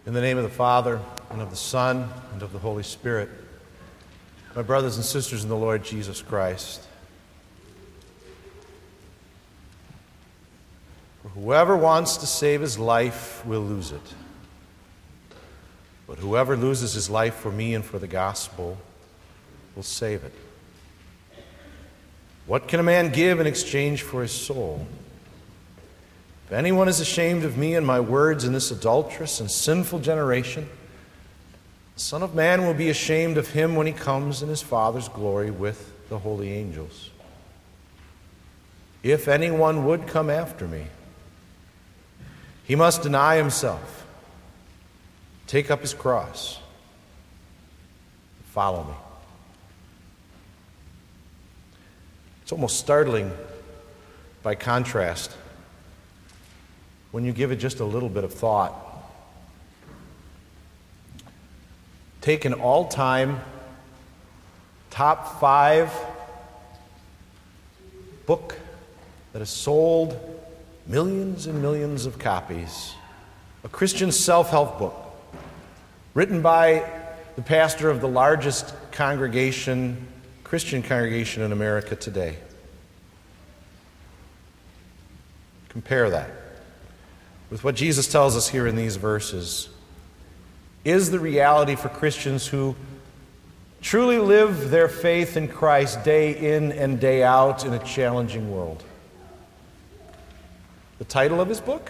In the name of the Father, and of the Son, and of the Holy Spirit. My brothers and sisters in the Lord Jesus Christ. For whoever wants to save his life will lose it. But whoever loses his life for me and for the gospel will save it. What can a man give in exchange for his soul? If anyone is ashamed of me and my words in this adulterous and sinful generation, the Son of Man will be ashamed of him when he comes in his Father's glory with the holy angels. If anyone would come after me, he must deny himself, take up his cross, and follow me. It's almost startling by contrast when you give it just a little bit of thought. Take an all-time top 5 book that has sold millions and millions of copies, a Christian self-help book written by the pastor of the largest Christian congregation in America today. Compare that with what Jesus tells us here in these verses is the reality for Christians who truly live their faith in Christ day in and day out in a challenging world. The title of his book?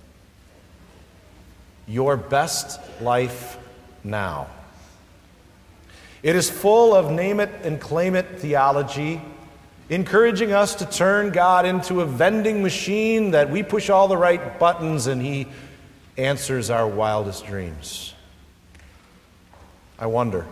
Your Best Life Now. It is full of name it and claim it theology, encouraging us to turn God into a vending machine that we push all the right buttons and he answers our wildest dreams. I wonder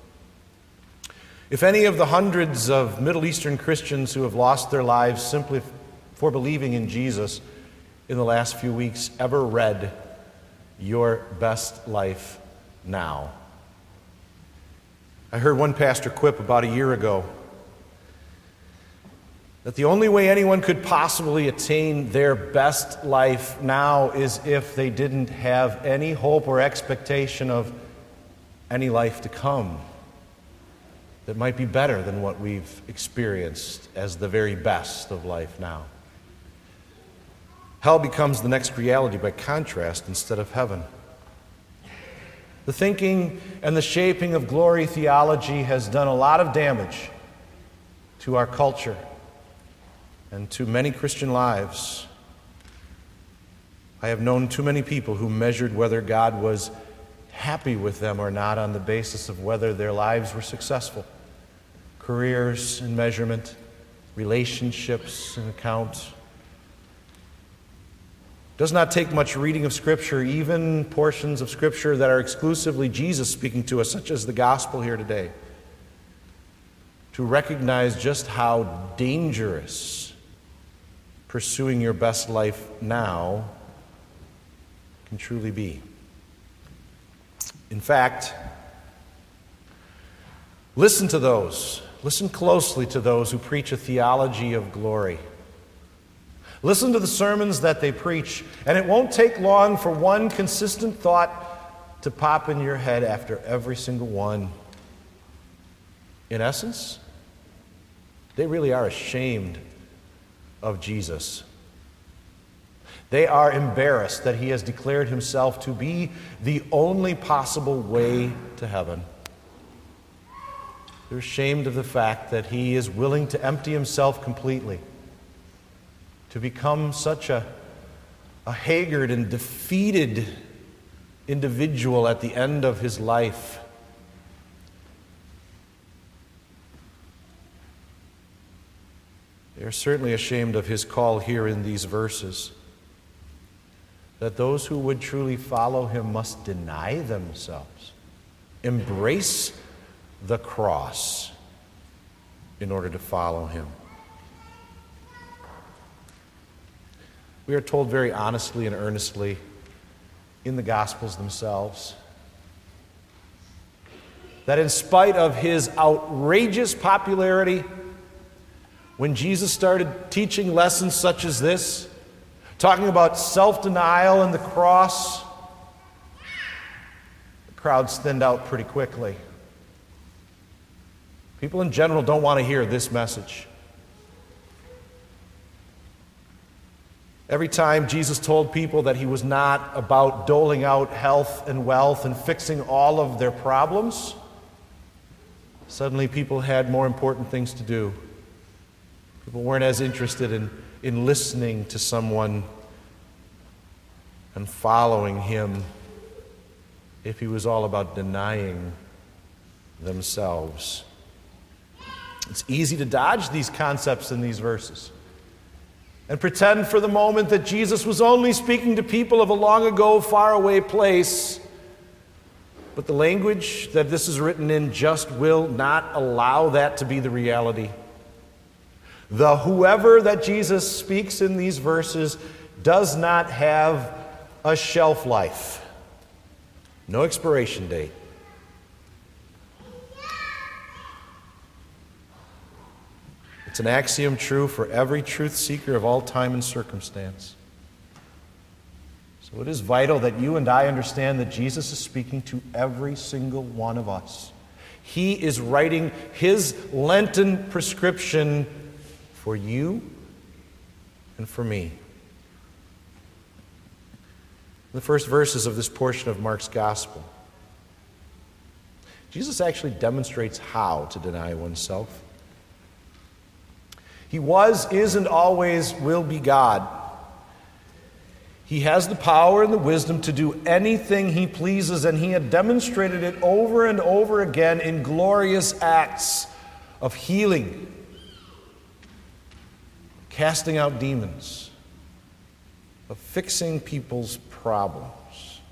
if any of the hundreds of Middle Eastern Christians who have lost their lives simply for believing in Jesus in the last few weeks ever read Your Best Life Now. I heard one pastor quip about a year ago that the only way anyone could possibly attain their best life now is if they didn't have any hope or expectation of any life to come that might be better than what we've experienced as the very best of life now. Hell becomes the next reality by contrast instead of heaven. The thinking and the shaping of glory theology has done a lot of damage to our culture and to many Christian lives. I have known too many people who measured whether God was happy with them or not on the basis of whether their lives were successful. Careers and measurement, relationships and account. Does not take much reading of Scripture, even portions of Scripture that are exclusively Jesus speaking to us, such as the gospel here today, to recognize just how dangerous pursuing your best life now can truly be. In fact, listen closely to those who preach a theology of glory. Listen to the sermons that they preach, and it won't take long for one consistent thought to pop in your head after every single one. In essence, they really are ashamed of Jesus. They are embarrassed that he has declared himself to be the only possible way to heaven. They're ashamed of the fact that he is willing to empty himself completely, to become such a haggard and defeated individual at the end of his life. They are certainly ashamed of his call here in these verses, that those who would truly follow him must deny themselves, embrace the cross in order to follow him. We are told very honestly and earnestly in the Gospels themselves that in spite of his outrageous popularity, when Jesus started teaching lessons such as this, talking about self-denial and the cross, crowds thinned out pretty quickly. People in general don't want to hear this message. Every time Jesus told people that he was not about doling out health and wealth and fixing all of their problems, suddenly people had more important things to do. People weren't as interested in listening to someone and following him if he was all about denying themselves. It's easy to dodge these concepts in these verses and pretend for the moment that Jesus was only speaking to people of a long ago, far away place. But the language that this is written in just will not allow that to be the reality. The whoever that Jesus speaks in these verses does not have a shelf life, no expiration date. It's an axiom true for every truth seeker of all time and circumstance. So it is vital that you and I understand that Jesus is speaking to every single one of us. He is writing his Lenten prescription for you and for me. The first verses of this portion of Mark's Gospel, Jesus actually demonstrates how to deny oneself. He was, is, and always will be God. He has the power and the wisdom to do anything he pleases, and he had demonstrated it over and over again in glorious acts of healing, casting out demons, of fixing people's problems.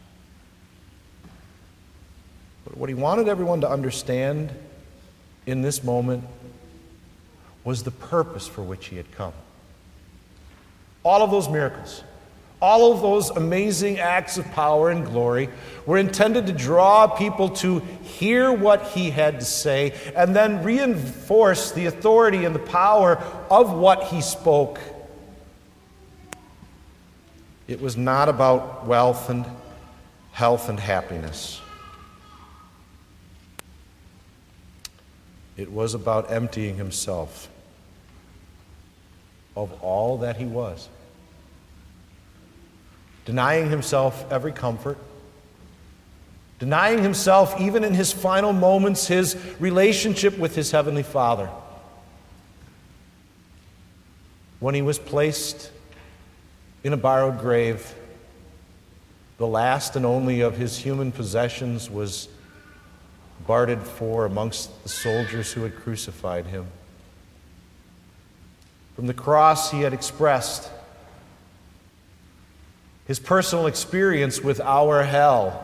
But what he wanted everyone to understand in this moment was the purpose for which he had come. All of those miracles, all of those amazing acts of power and glory were intended to draw people to hear what he had to say and then reinforce the authority and the power of what he spoke. It was not about wealth and health and happiness. It was about emptying himself of all that he was, denying himself every comfort, denying himself even in his final moments his relationship with his heavenly Father. When he was placed in a borrowed grave, the last and only of his human possessions was bartered for amongst the soldiers who had crucified him. From the cross, he had expressed his personal experience with our hell,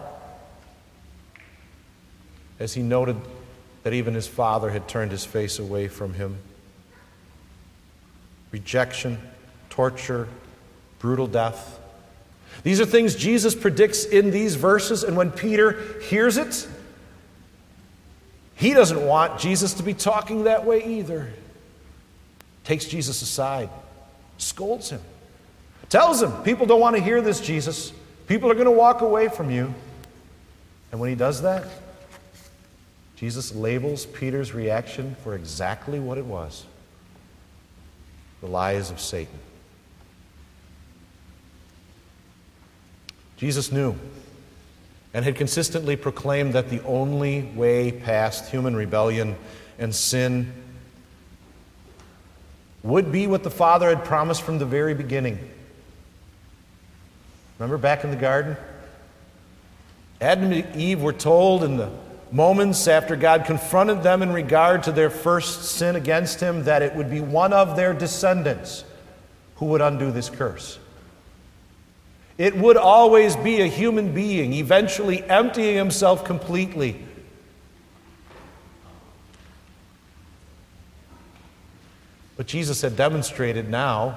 as he noted that even his Father had turned his face away from him. Rejection, torture, brutal death. These are things Jesus predicts in these verses, and when Peter hears it, he doesn't want Jesus to be talking that way either. Takes Jesus aside, scolds him, tells him, people don't want to hear this, Jesus. People are going to walk away from you. And when he does that, Jesus labels Peter's reaction for exactly what it was: the lies of Satan. Jesus knew and had consistently proclaimed that the only way past human rebellion and sin would be what the Father had promised from the very beginning. Remember back in the garden? Adam and Eve were told in the moments after God confronted them in regard to their first sin against him that it would be one of their descendants who would undo this curse. It would always be a human being, eventually emptying himself completely. But Jesus had demonstrated now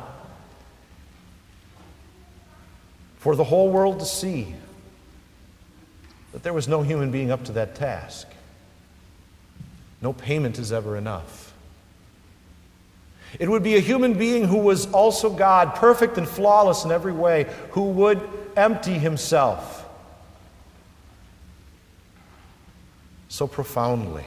for the whole world to see that there was no human being up to that task. No payment is ever enough. It would be a human being who was also God, perfect and flawless in every way, who would empty himself. so profoundly,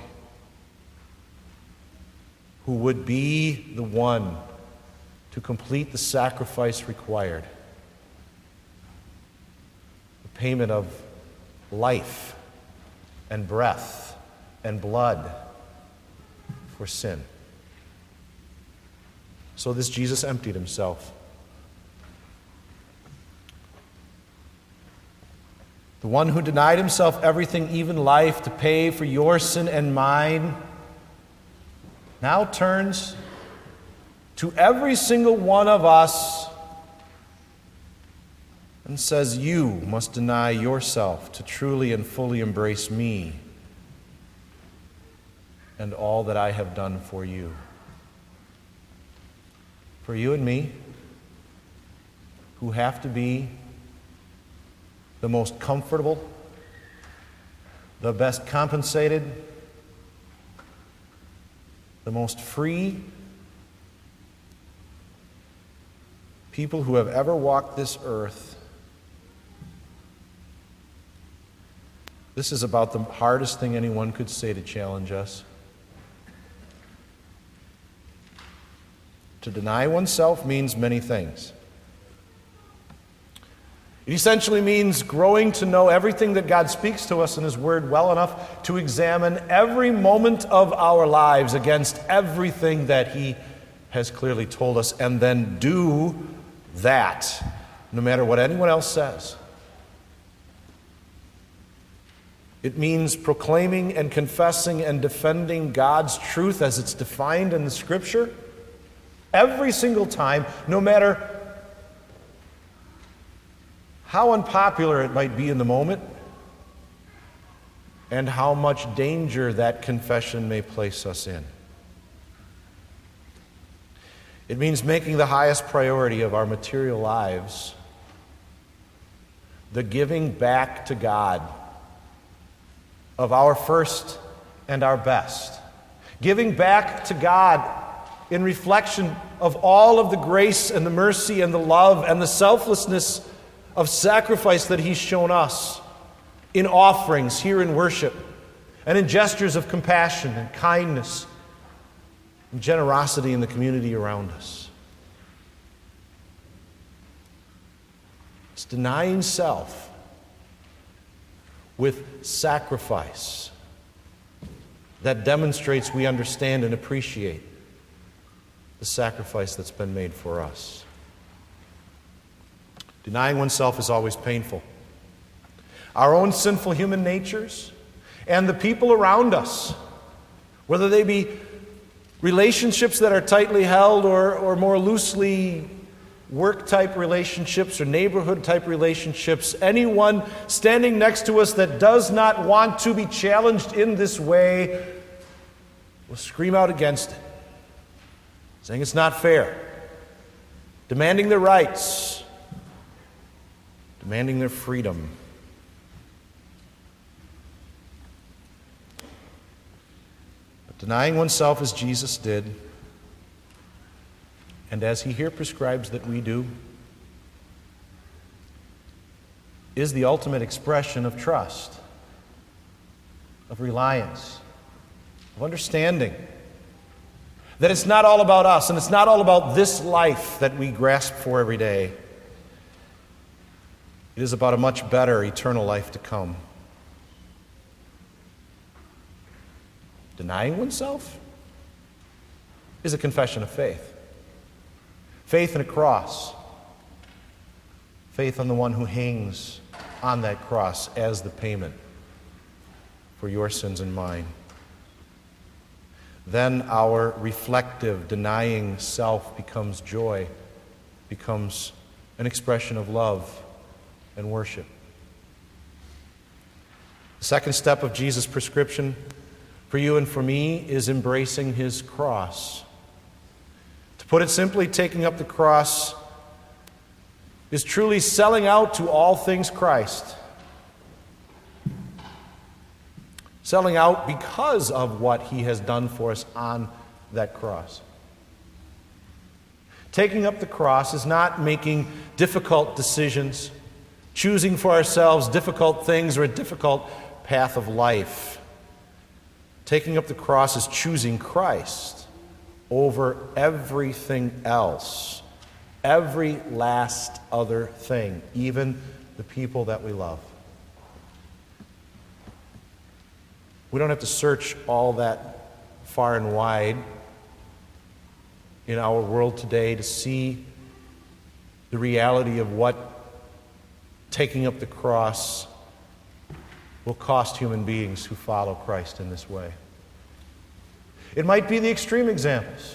who would be the one to complete the sacrifice required, the payment of life and breath and blood for sin. So this Jesus emptied himself. The one who denied himself everything, even life, to pay for your sin and mine, now turns to every single one of us and says, you must deny yourself to truly and fully embrace me and all that I have done for you. For you and me, who have to be the most comfortable, the best compensated, the most free people who have ever walked this earth. This is about the hardest thing anyone could say to challenge us. To deny oneself means many things. It essentially means growing to know everything that God speaks to us in His Word well enough to examine every moment of our lives against everything that He has clearly told us, and then do that, no matter what anyone else says. It means proclaiming and confessing and defending God's truth as it's defined in the Scripture every single time, no matter how unpopular it might be in the moment and how much danger that confession may place us in. It means making the highest priority of our material lives the giving back to God of our first and our best. Giving back to God in reflection of all of the grace and the mercy and the love and the selflessness of sacrifice that He's shown us in offerings here in worship and in gestures of compassion and kindness and generosity in the community around us. It's denying self with sacrifice that demonstrates we understand and appreciate the sacrifice that's been made for us. Denying oneself is always painful. Our own sinful human natures and the people around us, whether they be relationships that are tightly held or more loosely work-type relationships or neighborhood-type relationships, anyone standing next to us that does not want to be challenged in this way will scream out against it, saying it's not fair, demanding their rights, demanding their freedom. But denying oneself as Jesus did, and as He here prescribes that we do, is the ultimate expression of trust, of reliance, of understanding that it's not all about us and it's not all about this life that we grasp for every day. It is about a much better eternal life to come. Denying oneself is a confession of faith. Faith in a cross. Faith on the one who hangs on that cross as the payment for your sins and mine. Then our reflective, denying self becomes joy, becomes an expression of love and worship. The second step of Jesus' prescription for you and for me is embracing His cross. To put it simply, taking up the cross is truly selling out to all things Christ. Selling out because of what He has done for us on that cross. Taking up the cross is not making difficult decisions, choosing for ourselves difficult things or a difficult path of life. Taking up the cross is choosing Christ over everything else, every last other thing, even the people that we love. We don't have to search all that far and wide in our world today to see the reality of what taking up the cross will cost human beings who follow Christ in this way. It might be the extreme examples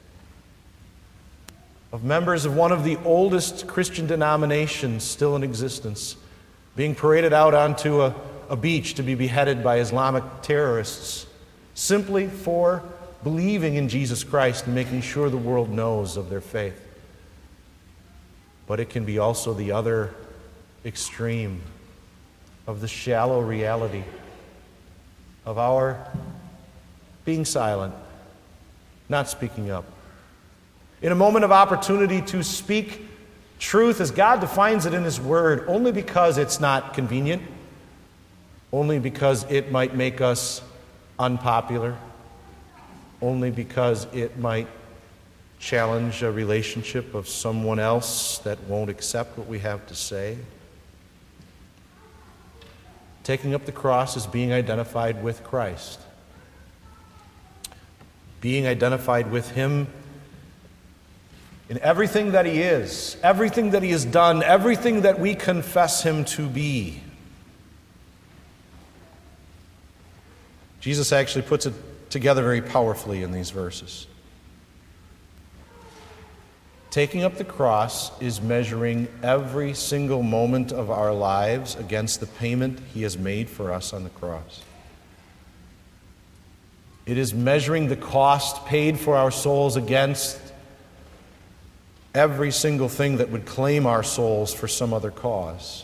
of members of one of the oldest Christian denominations still in existence being paraded out onto a beach to be beheaded by Islamic terrorists simply for believing in Jesus Christ and making sure the world knows of their faith. But it can be also the other extreme of the shallow reality of our being silent, not speaking up. In a moment of opportunity to speak truth as God defines it in His Word, only because it's not convenient, only because it might make us unpopular, only because it might challenge a relationship of someone else that won't accept what we have to say. Taking up the cross is being identified with Christ. Being identified with Him in everything that He is, everything that He has done, everything that we confess Him to be. Jesus actually puts it together very powerfully in these verses. Taking up the cross is measuring every single moment of our lives against the payment He has made for us on the cross. It is measuring the cost paid for our souls against every single thing that would claim our souls for some other cause.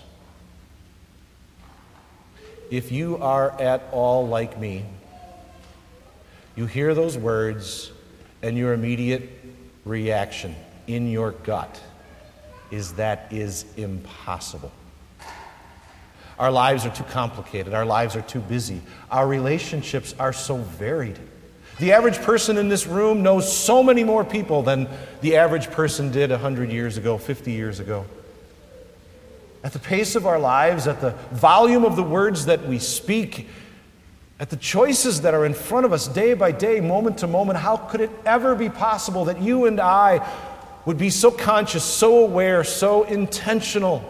If you are at all like me, you hear those words and your immediate reaction in your gut is that is impossible. Our lives are too complicated. Our lives are too busy. Our relationships are so varied. The average person in this room knows so many more people than the average person did 100 years ago, 50 years ago. At the pace of our lives, at the volume of the words that we speak, at the choices that are in front of us day by day, moment to moment, how could it ever be possible that you and I would be so conscious, so aware, so intentional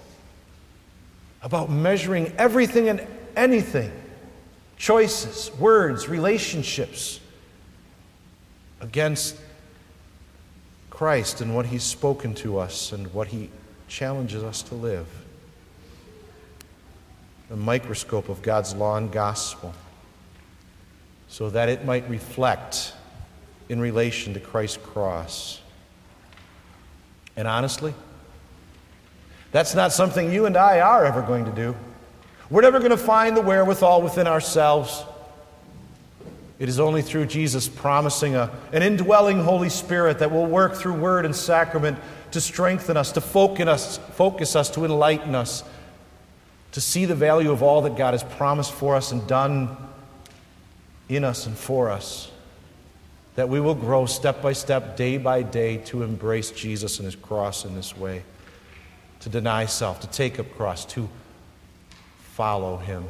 about measuring everything and anything, choices, words, relationships, against Christ and what He's spoken to us and what He challenges us to live? A microscope of God's law and gospel, so that it might reflect in relation to Christ's cross. And honestly, that's not something you and I are ever going to do. We're never going to find the wherewithal within ourselves. It is only through Jesus promising an indwelling Holy Spirit that will work through word and sacrament to strengthen us, to focus us, to enlighten us, to see the value of all that God has promised for us and done in us and for us, that we will grow step by step, day by day, to embrace Jesus and His cross in this way, to deny self, to take up cross, to follow Him.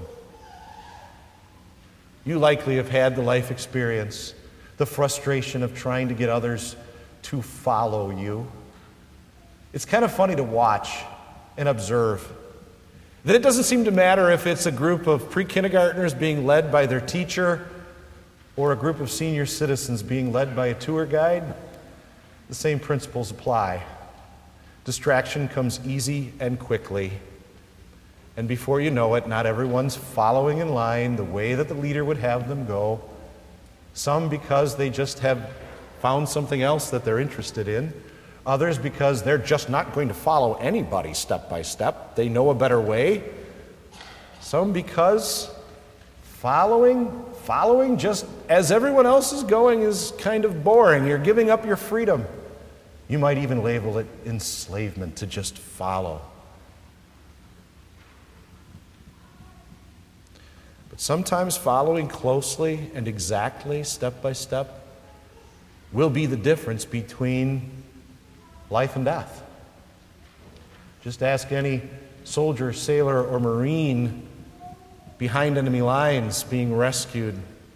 You likely have had the life experience, the frustration of trying to get others to follow you. It's kind of funny to watch and observe that it doesn't seem to matter if it's a group of pre-kindergartners being led by their teacher or a group of senior citizens being led by a tour guide. The same principles apply. Distraction comes easy and quickly. And before you know it, not everyone's following in line the way that the leader would have them go. Some because they just have found something else that they're interested in. Others because they're just not going to follow anybody step by step. They know a better way. Some because following just as everyone else is going is kind of boring. You're giving up your freedom. You might even label it enslavement to just follow. Sometimes following closely and exactly, step by step, will be the difference between life and death. Just ask any soldier, sailor, or Marine behind enemy lines being rescued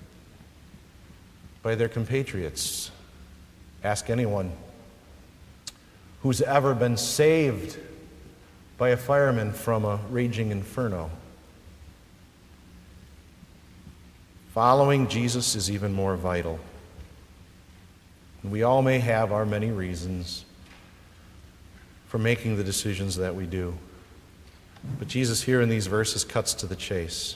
by their compatriots. Ask anyone who's ever been saved by a fireman from a raging inferno. Following Jesus is even more vital. And we all may have our many reasons for making the decisions that we do. But Jesus here in these verses cuts to the chase.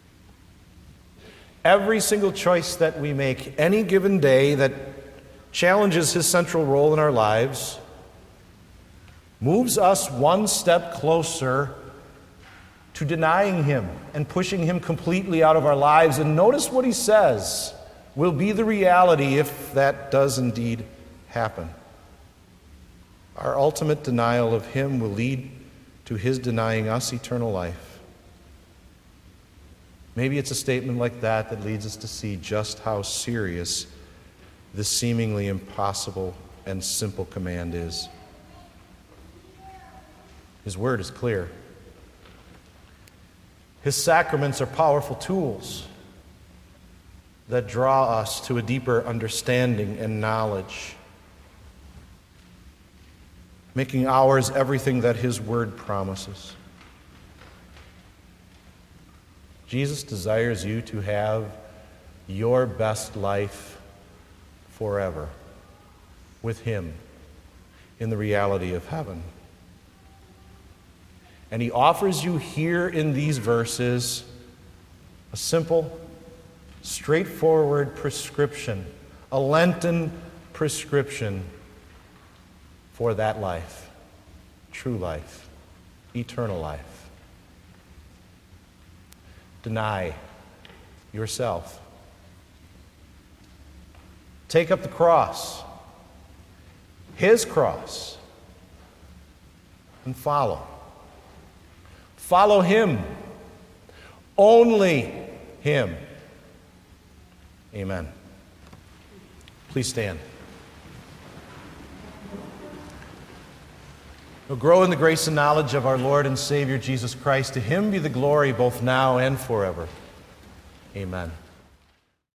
Every single choice that we make any given day that challenges his central role in our lives moves us one step closer to denying him and pushing him completely out of our lives. And notice what he says will be the reality if that does indeed happen. Our ultimate denial of him will lead to his denying us eternal life. Maybe it's a statement like that that leads us to see just how serious this seemingly impossible and simple command is. His word is clear. His sacraments are powerful tools that draw us to a deeper understanding and knowledge, making ours everything that his word promises. Jesus desires you to have your best life forever with him in the reality of heaven. And he offers you here in these verses a simple, straightforward prescription, a Lenten prescription for that life, true life, eternal life. Deny yourself. Take up the cross, his cross, and follow. Follow him. Only him. Amen. Please stand. We'll grow in the grace and knowledge of our Lord and Savior Jesus Christ. To him be the glory both now and forever. Amen.